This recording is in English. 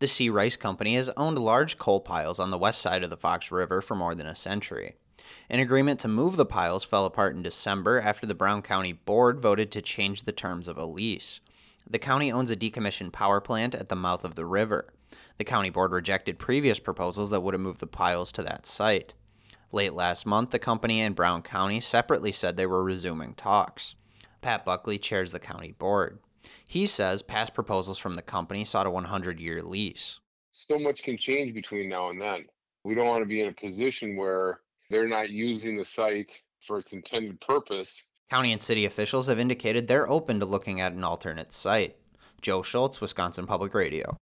The C. Rice Company has owned large coal piles on the west side of the Fox River for more than a century. An agreement to move the piles fell apart in December after the Brown County Board voted to change the terms of a lease. The county owns a decommissioned power plant at the mouth of the river. The county board rejected previous proposals that would have moved the piles to that site. Late last month, the company and Brown County separately said they were resuming talks. Pat Buckley chairs the county board. He says past proposals from the company sought a 100-year lease. So much can change between now and then. We don't want to be in a position where they're not using the site for its intended purpose. County and city officials have indicated they're open to looking at an alternate site. Joe Schultz, Wisconsin Public Radio.